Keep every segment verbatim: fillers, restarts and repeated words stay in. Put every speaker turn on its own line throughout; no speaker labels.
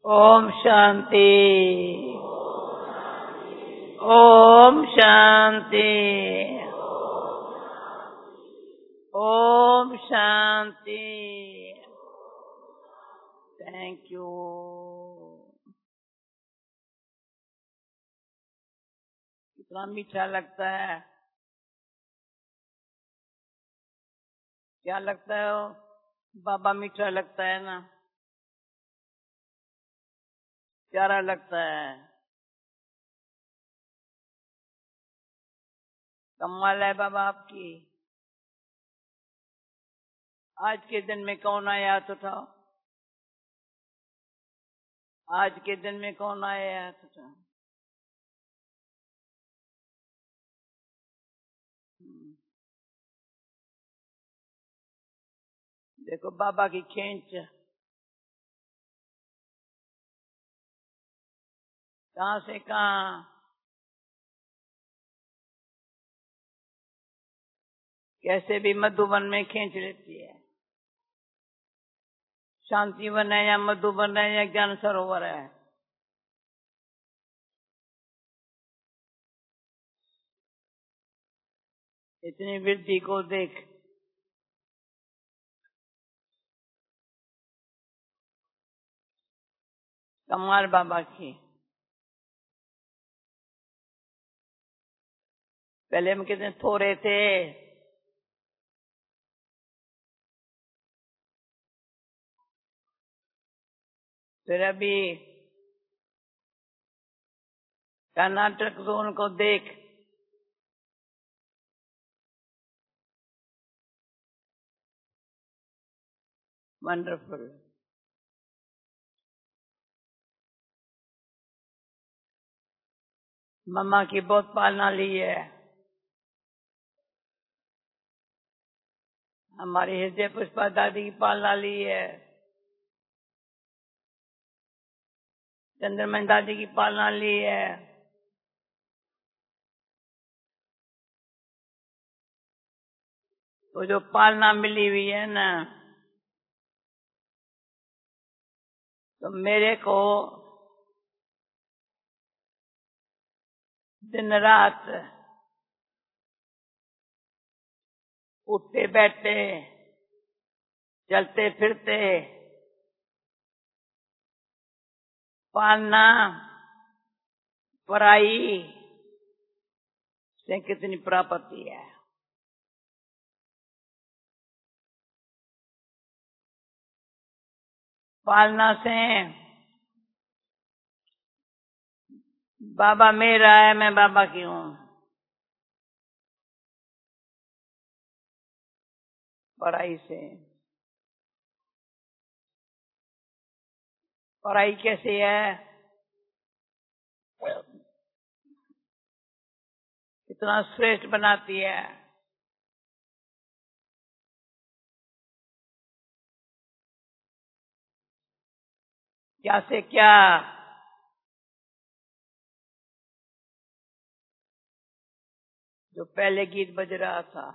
Om Shanti. Om Shanti. Om Shanti. Thank you. कितना मीठा लगता है। क्या लगता है वो? बाबा मीठा लगता है ना, प्यारा लगता है। कमाल है बाबा आपकी। आज के दिन में कौन आया तो था? आज के दिन में कौन आया तो था? देखो बाबा की खींच कहां से कहां, कैसे भी मधुबन में खींच लेती है। शांतिवन है या मधुबन है या ज्ञान सरोवर है। इतनी वृद्धि को देख। कमाल बाबा की। पहले हम कितने थोड़े थे, फिर अभी कर्नाटक जोन को देख। वंडरफुल। मम्मा की बहुत पालना ली है। हमारी हृदय पुष्पा दादी की पालना ली है। चंद्रमन दादी की पालना ली है। तो जो पालना मिली हुई है ना, तो मेरे को दिन रात उठते बैठते चलते फिरते पालना पराई से कितनी प्राप्ति है। पालना से बाबा मेरा है, मैं बाबा की हूँ। पढ़ाई से पढ़ाई कैसी है? कितना श्रेष्ठ बनाती है। क्या से क्या, जो पहले गीत बज रहा था,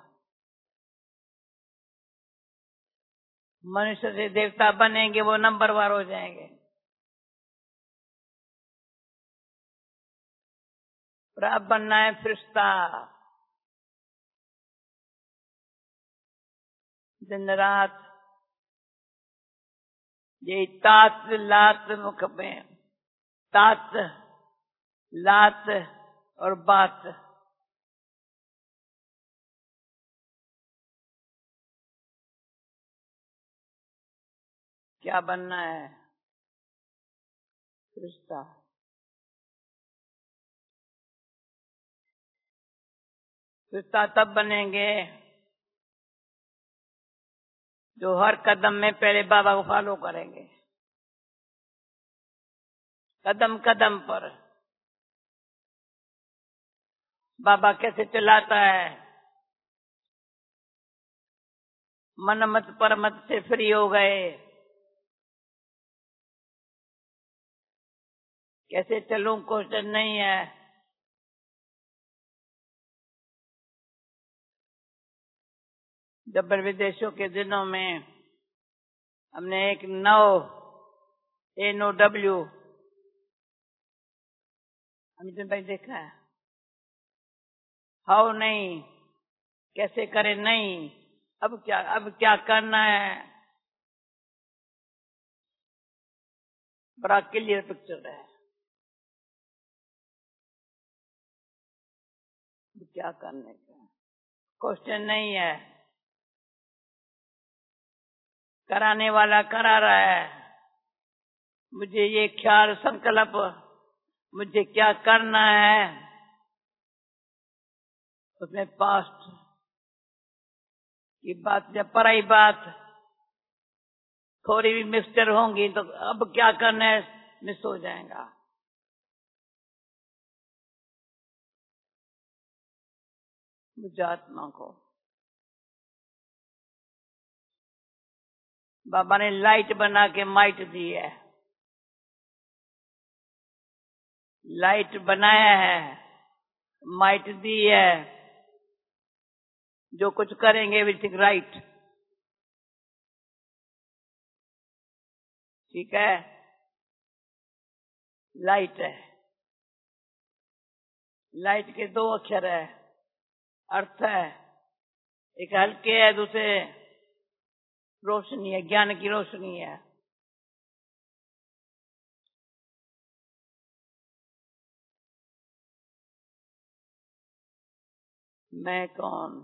मनुष्य से देवता बनेंगे वो नंबरवार हो जाएंगे। और अब बनना है फरिश्ता। दिन रात ये तात लात मुख में, तात लात और बात। क्या बनना है? फरिश्ता। फरिश्ता तब बनेंगे जो हर कदम में पहले बाबा को फॉलो करेंगे। कदम कदम पर बाबा कैसे चलाता है। मन मत पर मत से फ्री हो गए। कैसे चलूं क्वेश्चन नहीं है। जब विदेशों के दिनों में हमने एक now N O W, Amit भाई देखा है? हाउ नहीं, कैसे करे नहीं, अब क्या अब क्या करना है, बड़ा क्लियर पिक्चर है। क्या करने का क्वेश्चन नहीं है, कराने वाला करा रहा है। मुझे ये ख्याल संकल्प, मुझे क्या करना है, उसमें पास्ट की बात जब पराई बात थोड़ी भी मिक्सचर होंगी तो अब क्या करना है मिस हो जाएगा। मुझे आत्मा को बाबा ने लाइट बना के माइट दी है, लाइट बनाया है, माइट दी है। जो कुछ करेंगे विल थिंक राइट, ठीक है। लाइट है, लाइट के दो अक्षर है, अर्थ है, एक हल्के है, दूसरे रोशनी है, ज्ञान की रोशनी है। मैं कौन,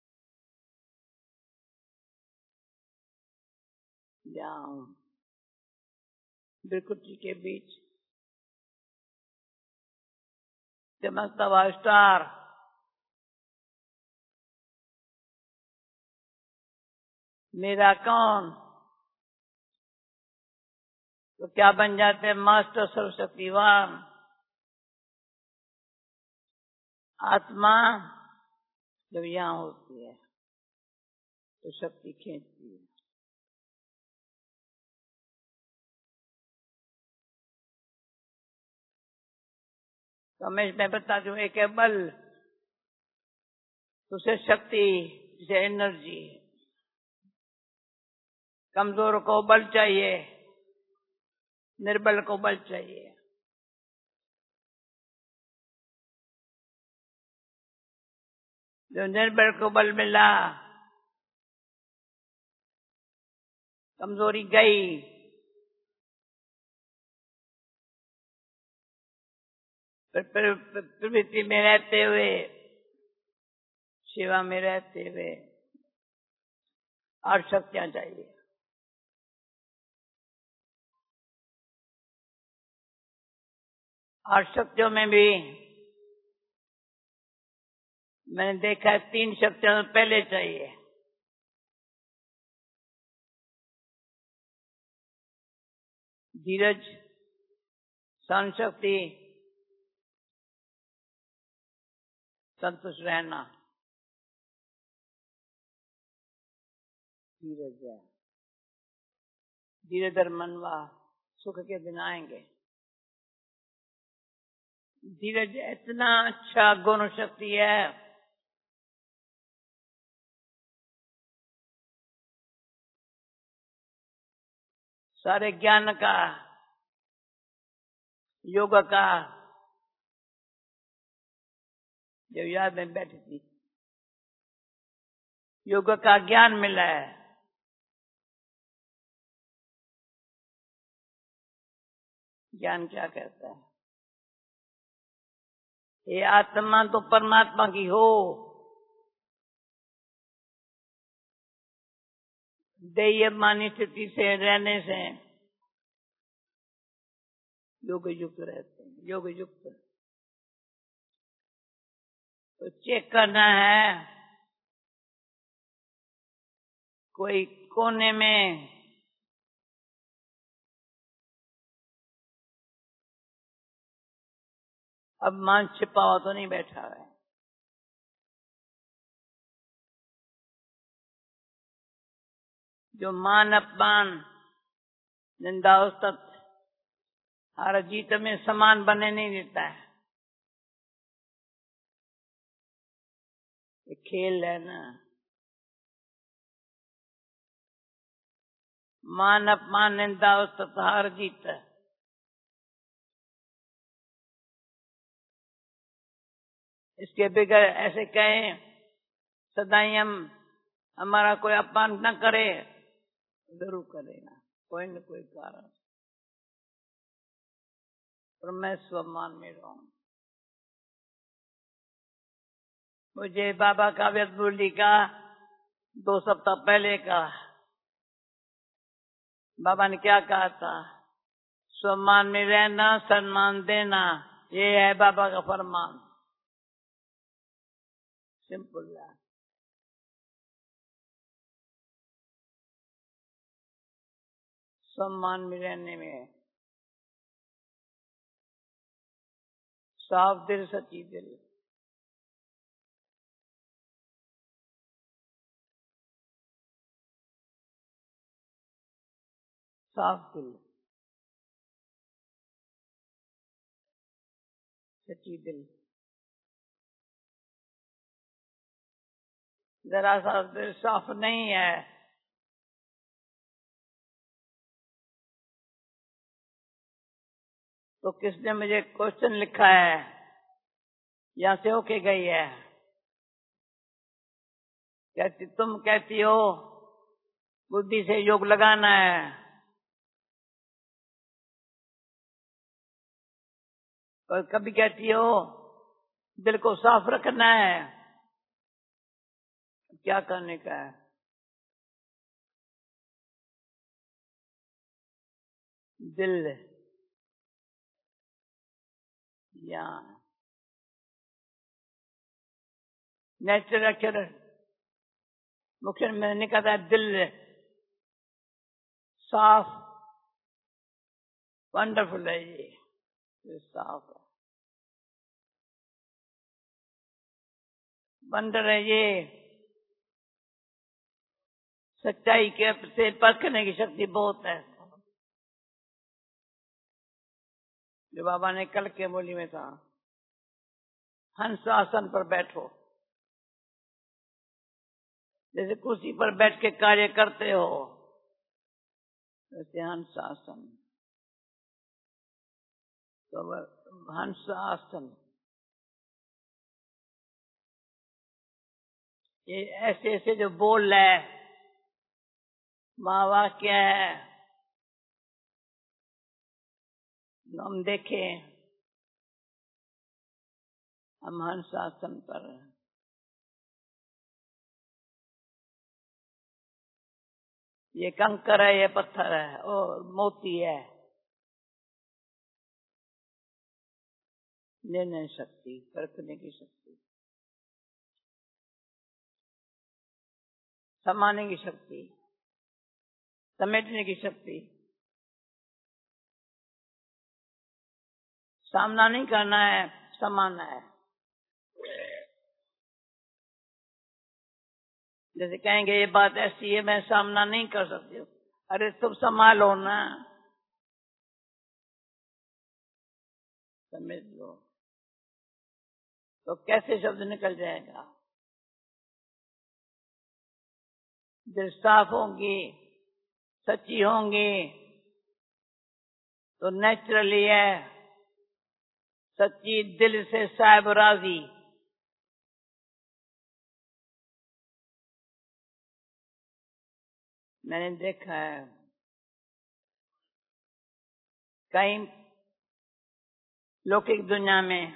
जाऊं बिरकुटी के बीच चमकता हुआ स्टार, मेरा कौन, तो क्या बन जाते हैं मास्टर सर्वशक्तिवान। आत्मा जब यहाँ होती है तो शक्ति खींचती है। तो मैं मैं बता दूं, एक है बल, दूसरे शक्ति, जिसे एनर्जी। कमजोर को बल चाहिए, निर्बल को बल चाहिए। जो निर्बल को बल मिला, कमजोरी गई, प्रवृत्ति में रहते हुए, सेवा में रहते हुए और शक्तियां चाहिए। और शक्तियों में भी मैंने देखा है तीन शक्तियां पहले चाहिए। धीरज, सहन शक्ति, संतुष्ट रहना। धीरज है, धीरे धर मनवा, सुख के दिन आएंगे। धीरज इतना अच्छा गुण शक्ति है, सारे ज्ञान का, योग का, जब याद में बैठी थी, योग का ज्ञान मिला है। ज्ञान क्या कहता है? ये आत्मा तो परमात्मा की हो, देय मानी स्थिति से रहने से योग युक्त रहते हैं। योग युक्त तो चेक करना है, कोई कोने में अब मान छिपा हुआ तो नहीं बैठा है। जो मान अपमान निंदा उस्तत हर जीत में समान बने नहीं देता है। ये खेल है ना, मान अपमान निंदा तथा हार जीत। इसके बगैर ऐसे कहें सदाई हम हमारा कोई अपमान न करे, जरूर करेगा कोई न कोई कारण, पर मैं स्वमान में रहूं। मुझे बाबा का व्यतबुल्ली का दो सप्ताह पहले का बाबा ने क्या कहा था, स्वमान में रहना, सम्मान देना, ये है बाबा का फरमान। सिंपल है। सम्मान में रहने में साफ दिल सच्ची दिल, साफ दिल सच्ची दिल। जरा सा दिल साफ नहीं है तो किसने मुझे क्वेश्चन लिखा है, यहां से होके गई है, कहती तुम कहती हो बुद्धि से योग लगाना है, और कभी कहती हो दिल को साफ रखना है। क्या करने का है? दिल या नेचुरल अक्षर मुख्य में निकलता है दिल साफ, वंडरफुल है ये, ये साफ है, वंडर है ये। सच्चाई के से परखने की शक्ति बहुत है, जो बाबा ने कल के बोली में था, हंस आसन पर बैठो, जैसे कुर्सी पर बैठ के कार्य करते हो वैसे हंस आसन, तो हंस आसन ये ऐसे ऐसे जो बोल है महावाक्य है, हम देखें हम हंस आसन पर, ये कंकर है, ये पत्थर है और मोती है, निर्णय शक्ति, परखने की शक्ति, समाने की शक्ति, समेटने की शक्ति, सामना नहीं करना है, समाना है। जैसे कहेंगे ये बात ऐसी है मैं सामना नहीं कर सकती हूँ, अरे तुम संभालो ना, समझ लो तो कैसे शब्द निकल जाएगा। दिल साफ होंगी, सच्ची होंगी तो नेचुरली है, सच्ची दिल से साहिब राजी। मैंने देखा है कई लौकिक दुनिया में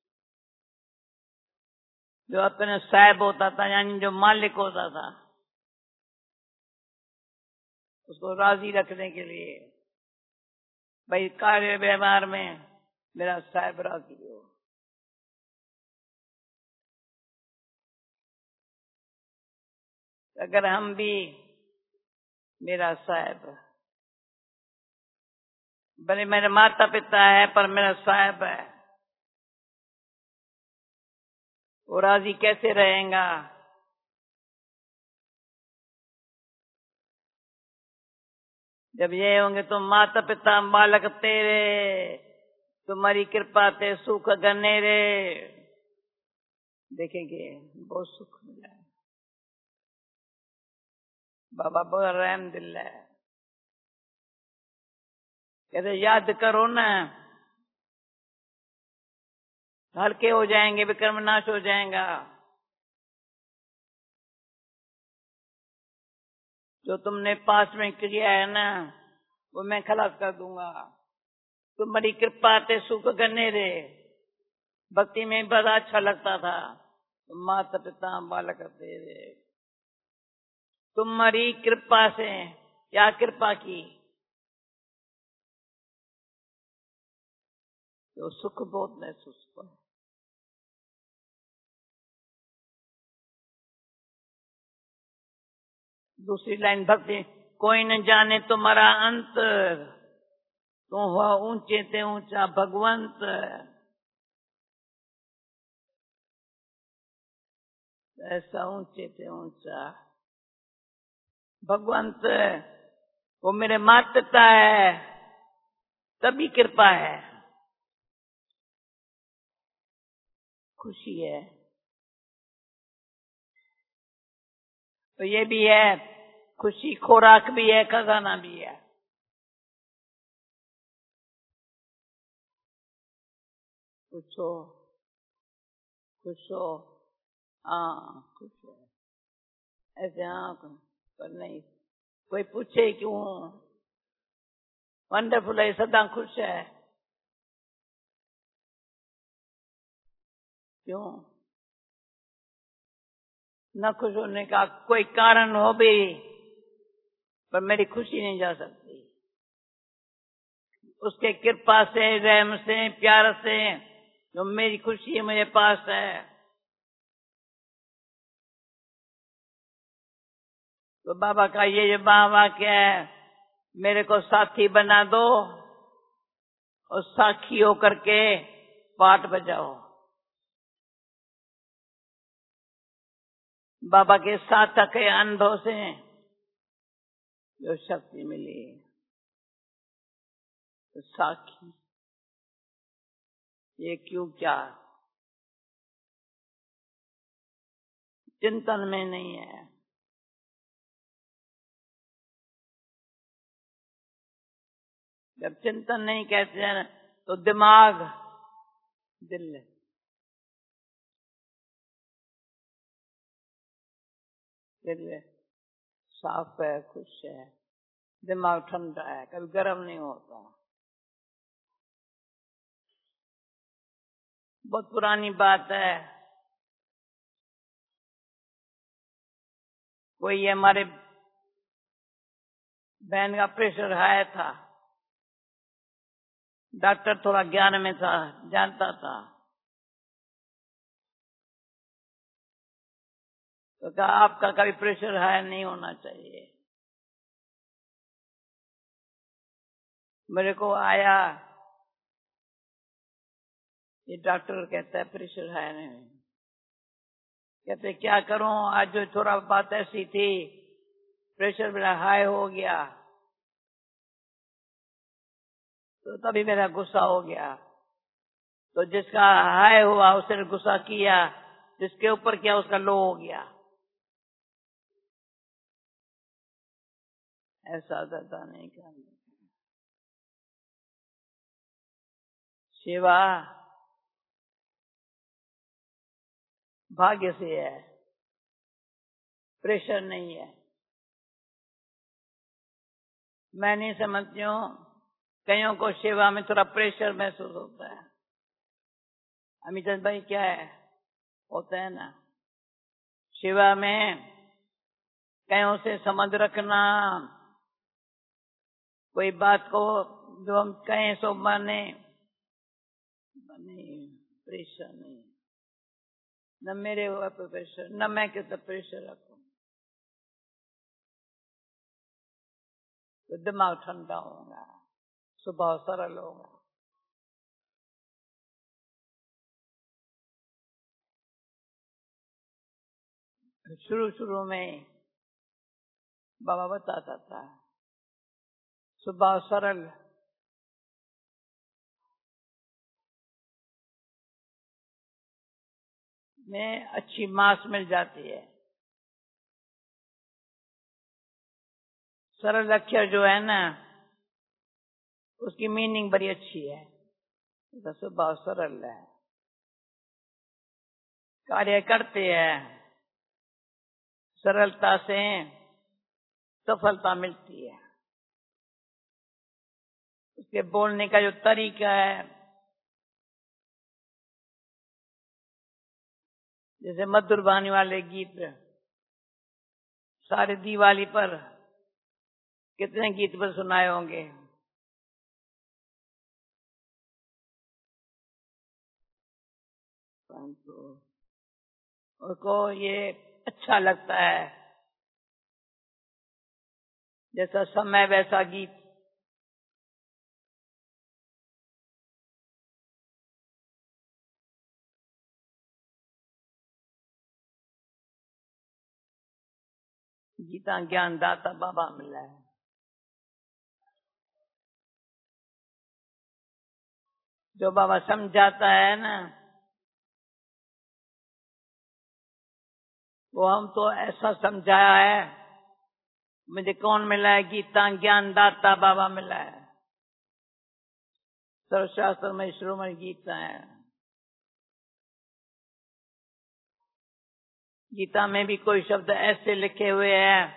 जो अपने साहिब होता था, यानी जो मालिक होता था, उसको राजी रखने के लिए भाई कार्य व्यवहार में मेरा साहिब राजी हो। अगर हम भी मेरा साहिब, भले मेरे माता पिता है पर मेरा साहिब है, वो राजी कैसे रहेगा? जब ये होंगे तो माता पिता बालक तेरे, तुम्हारी कृपा ते सुख गनेरे, देखेंगे बहुत सुख मिला है। बाबा बहुत रहम दिल है। कहते याद करो ना, हल्के हो जाएंगे, विक्रम नाश हो जाएगा। जो तुमने पास में किया है ना, वो मैं खलास कर दूंगा। तुम्हारी कृपा से सुख करने दे। भक्ति में बड़ा अच्छा लगता था। माता पिता बालक दे दे। तुम्हारी कृपा से, क्या कृपा की, तो सुख बहुत महसूस हुआ। दूसरी लाइन भक्ति, कोई न जाने तुम्हारा अंत, तुम हुआ ऊंचे ते ऊंचा भगवंत। ऐसा ऊंचे ते ऊंचा भगवंत, वो मेरे माता पिता है, तभी कृपा है, खुशी है। तो ये भी है, खुशी खुराक भी है, खजाना भी है। पूछो, खुश हो, हाँ खुश है। ऐसे हाँ पर नहीं, कोई पूछे क्यों, वंडरफुल है, सदा खुश है। क्यों न खुश होने का कोई कारण हो भी, पर मेरी खुशी नहीं जा सकती। उसके कृपा से, रहम से, प्यार से जो मेरी खुशी मेरे पास है। तो बाबा का ये जो बाबा क्या है, मेरे को साथी बना दो और साखी होकर के पाठ बजाओ। बाबा के साथ के अनुभव से जो शक्ति मिली, तो साखी ये क्यों, क्या चिंतन में नहीं है। जब चिंतन नहीं कहते हैं तो दिमाग, दिल, दिल साफ है, खुश है, दिमाग ठंडा है, कभी गर्म नहीं होता। बहुत पुरानी बात है, कोई हमारे बहन का प्रेशर हाई था, डॉक्टर थोड़ा ज्ञान में था, जानता था, तो कहा आपका कभी प्रेशर हाई नहीं होना चाहिए। मेरे को आया, ये डॉक्टर कहता है प्रेशर हाई नहीं। कहते क्या करूं, आज जो थोड़ा बात ऐसी थी, प्रेशर मेरा हाई हो गया, तो तभी मेरा गुस्सा हो गया। तो जिसका हाई हुआ उसने गुस्सा किया, जिसके ऊपर किया उसका लो हो गया। ऐसा दादा नहीं करना। सेवा भाग्य से है, प्रेशर नहीं है। मैं नहीं समझती हूँ, कईयों को सेवा में थोड़ा प्रेशर महसूस होता है। अमित भाई क्या है, होता है ना सेवा में, कईयों से समझ रखना, कोई बात को जो हम कहें सो माने, नहीं प्रेशर नहीं, न मेरे हुआ प्रेशर, न मैं कितना प्रेशर रखूं, तो दिमाग ठंडा होगा, स्वभाव सरल होगा। शुरू शुरू में बाबा बताता था, स्वभाव सरल, में अच्छी मांस मिल जाती है। सरल अक्षर जो है ना, उसकी मीनिंग बड़ी अच्छी है, उसका स्वभाव सरल है, कार्य करते हैं, सरलता से सफलता मिलती है। उसके बोलने का जो तरीका है, जैसे मधुर वाणी वाले गीत, सारे दिवाली पर कितने गीत पर सुनाए होंगे। उसको ये अच्छा लगता है, जैसा समय वैसा गीत। गीता ज्ञान दाता बाबा मिला है। जो बाबा समझाता है ना, वो हम तो ऐसा समझाया है, मुझे कौन मिला है? गीता ज्ञान दाता बाबा मिला है। सर्वशास्त्र में श्रोमणि गीता है। गीता में भी कोई शब्द ऐसे लिखे हुए हैं,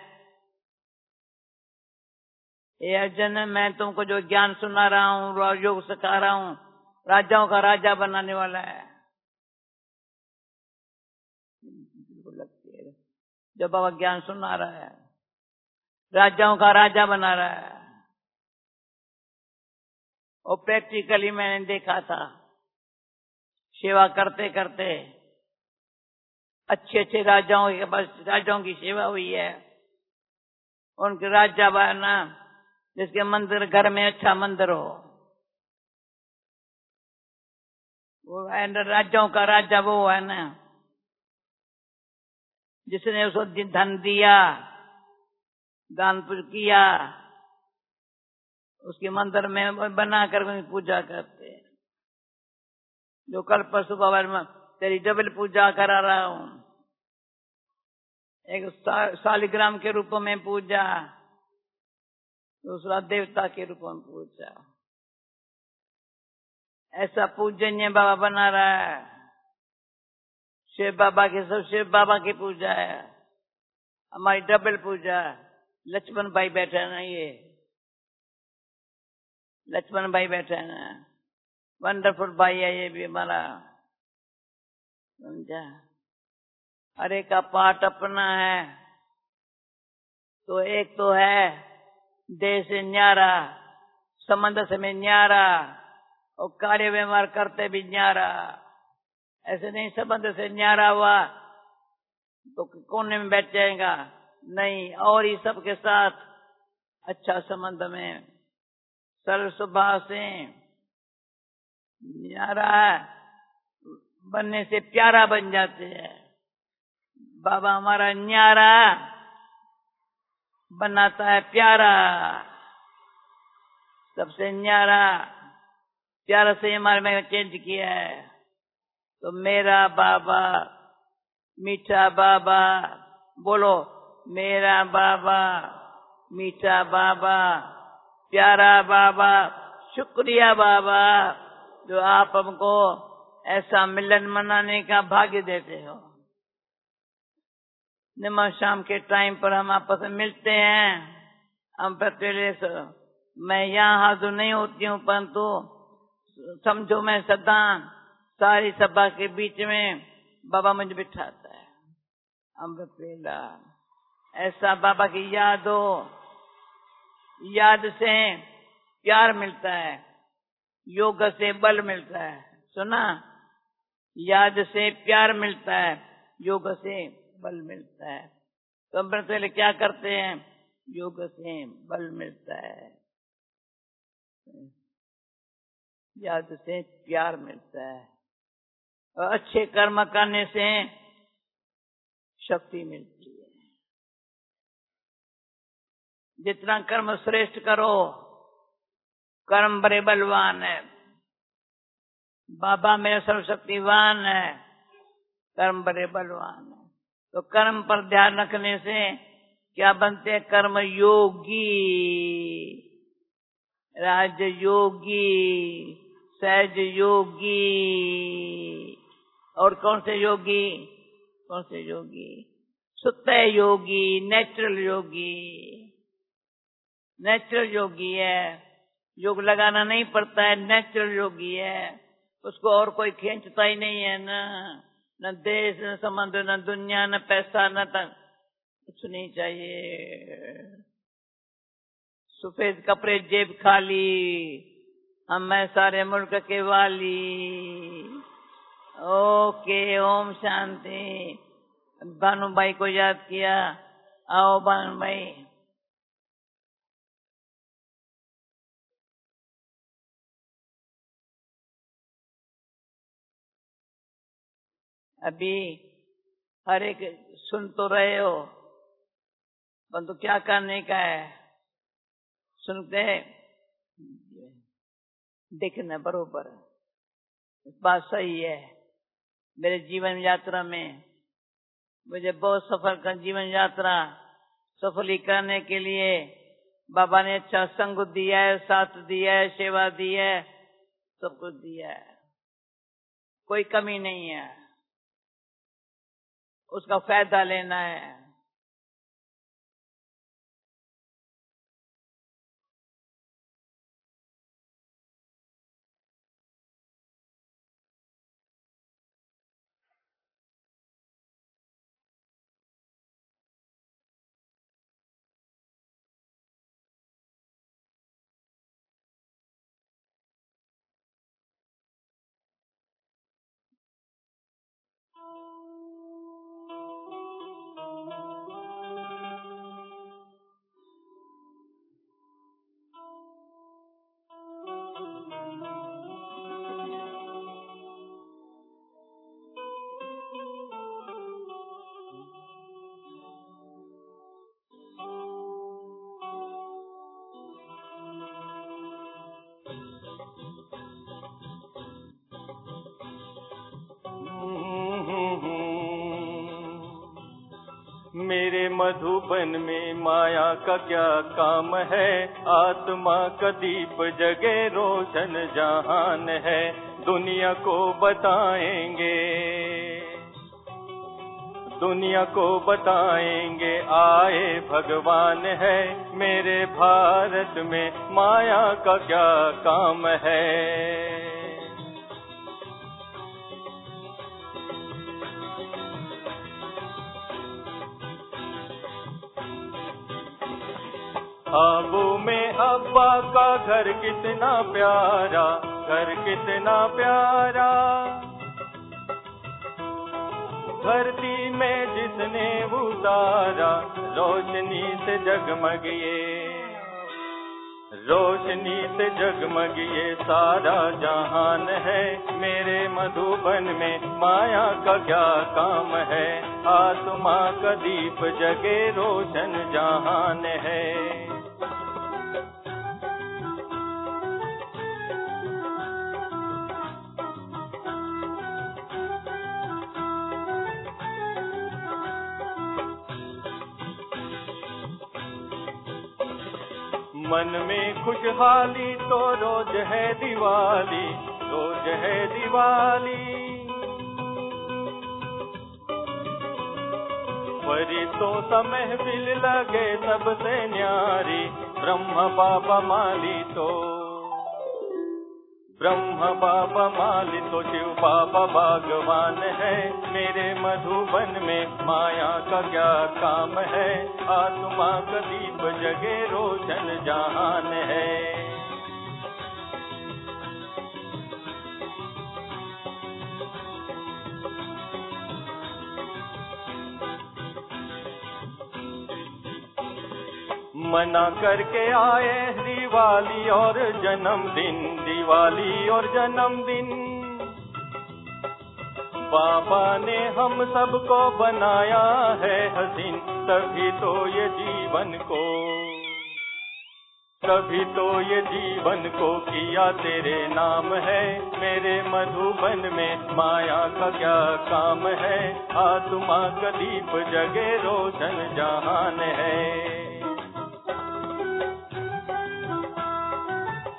ये अर्जुन मैं तुमको जो ज्ञान सुना रहा हूँ, योग सिखा रहा हूँ, राजाओं का राजा बनाने वाला है। लगती है जब बाबा ज्ञान सुना रहा है, राजाओं का राजा बना रहा है। और प्रैक्टिकली मैंने देखा था, सेवा करते करते अच्छे अच्छे राजाओं के पास राजाओं की सेवा हुई है। उनके राजा बना, जिसके मंदिर घर में अच्छा मंदिर हो, वो राजाओं का राजा वो है ना, जिसने उसको धन दिया, दान किया, उसके मंदिर में बनाकर पूजा करते हैं। जो कल परसों बाबा तेरी डबल पूजा करा रहा हूं, एक सालिग्राम के रूप में पूजा, दूसरा देवता के रूप में पूजा। ऐसा पूजनीय बाबा बना रहा है। शिव बाबा की सब शिव बाबा की पूजा है, हमारी डबल पूजा। लक्ष्मण भाई बैठे हैं ना, ये लक्ष्मण भाई बैठे हैं ना, वंडरफुल भाई है ये भी हमारा, समझा। हरे का पाठ अपना है, तो एक तो है देह से न्यारा, संबंध से में न्यारा, और कार्य व्यवहार करते भी न्यारा। ऐसे नहीं संबंध से न्यारा हुआ तो कोने में बैठ जाएगा, नहीं, और ही सबके साथ अच्छा संबंध में, सरल स्वभाव से न्यारा बनने से प्यारा बन जाते हैं। बाबा हमारा न्यारा बनाता है प्यारा, सबसे न्यारा प्यारा से हमारे में चेंज किया है। तो मेरा बाबा मीठा बाबा, बोलो मेरा बाबा मीठा बाबा, प्यारा बाबा, शुक्रिया बाबा, जो आप हमको ऐसा मिलन मनाने का भाग्य देते हो। नमः शाम के टाइम पर हम आपस में मिलते हैं। हम प्रतिदिन, मैं यहाँ हाजिर नहीं होती हूँ, परंतु समझो मैं सदा सारी सभा के बीच में बाबा मुझे बिठाता है। अमृतवेला ऐसा बाबा की याद हो, याद से प्यार मिलता है, योग से बल मिलता है। सुना, याद से प्यार मिलता है, योग से बल मिलता है। तो अमृतवेले क्या करते हैं? योग से बल मिलता है, याद से प्यार मिलता है, और अच्छे कर्म करने से शक्ति मिलती है। जितना कर्म श्रेष्ठ करो, कर्म बड़े बलवान है। बाबा मेरा सर्वशक्तिवान है, कर्म बड़े बलवान है। तो कर्म पर ध्यान रखने से क्या बनते हैं? कर्म योगी। राज योगी, सहज योगी। और कौन से योगी? कौन से योगी? सुतः योगी, नेचुरल योगी। नेचुरल योगी है, योग लगाना नहीं पड़ता है, नेचुरल योगी है। उसको और कोई खींचता ही नहीं है, न न देश, न समुद्र, न दुनिया, न पैसा, न तक कुछ नहीं चाहिए। सफेद कपड़े, जेब खाली, हम मैं सारे मुल्क के वाली। ओके, ओम शांति। भानु भाई को याद किया। आओ भानु भाई। अभी हर एक सुन तो रहे हो, परंतु क्या करने का है? सुनते देखना बरोबर, बात सही है। मेरे जीवन यात्रा में मुझे बहुत सफल कर जीवन यात्रा सफली करने के लिए बाबा ने अच्छा संग दिया है, साथ दिया है, सेवा दी है, सब कुछ दिया है, कोई कमी नहीं है। उसका फायदा लेना है।
मेरे मधुबन में माया का क्या काम है? आत्मा का दीप जगे रोशन जहान है, दुनिया को बताएंगे, दुनिया को बताएंगे आए भगवान है। मेरे भारत में माया का क्या काम है? आबू में अब्बा का घर कितना प्यारा, घर कितना प्यारा। धरती में जिसने उतारा, रोशनी से जगमग ये, रोशनी से जगमग ये सारा जहान है। मेरे मधुबन में माया का क्या काम है? आत्मा का दीप जगे रोशन जहान है। मन में खुशहाली तो रोज है दिवाली, रोज है दिवाली। फरिश्तों सा महफिल लगे सबसे न्यारी, ब्रह्म बाबा माली तो, ब्रह्म बाबा माली तो शिव बाबा भगवान है। मेरे मधुबन में माया का क्या काम है? आत्मा का दीप जगे रोशन जहान है। मना करके आए दिवाली और जन्मदिन, दिवाली और जन्मदिन। बाबा ने हम सबको बनाया है हसीन, तभी तो ये जीवन को, तभी तो ये जीवन को किया तेरे नाम है। मेरे मधुबन में माया का क्या काम है? आत्मा का दीप जगे रोशन जहान है।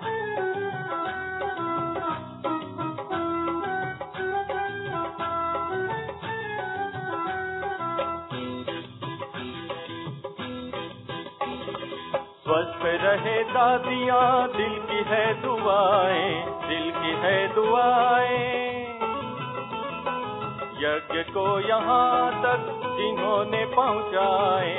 स्वस्थ रहे दादियाँ, दिल की है दुआएं, दिल की है दुआएं। यज्ञ को यहाँ तक जिन्होंने पहुँचाए,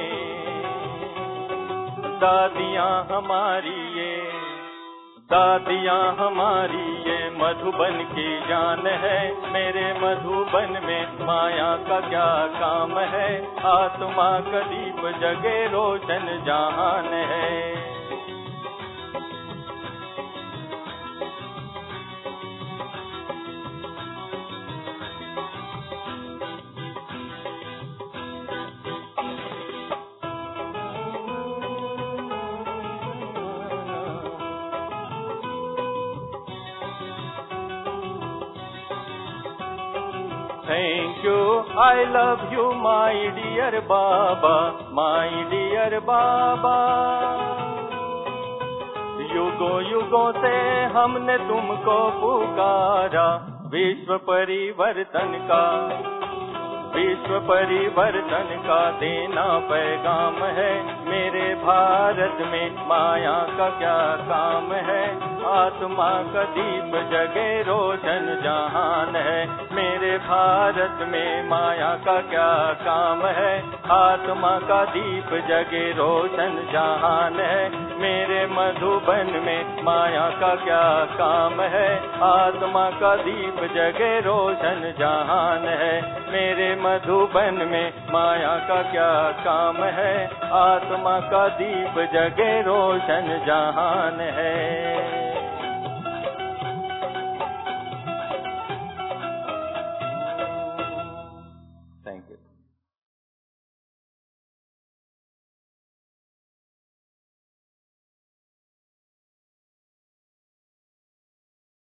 दादियाँ हमारी ये, दादियाँ हमारी ये मधुबन की जान है। मेरे मधुबन में माया का क्या काम है, आत्मा का दीप जगे रोशन जहान है। Thank you, I love you, my dear Baba, my dear Baba। युगों युगों से हमने तुमको पुकारा, विश्व परिवर्तन का, विश्व परिवर्तन का देना पैगाम है। मेरे भारत में माया का क्या काम है, आत्मा का दीप जगे रोशन जहान है। मेरे भारत में माया का क्या काम है, आत्मा का दीप जगे रोशन जहान है। मेरे मधुबन में माया का क्या काम है, आत्मा का दीप जगे रोशन जहान है। मेरे मधुबन में माया का क्या काम है, आत्मा का दीप जगे रोशन जहान है।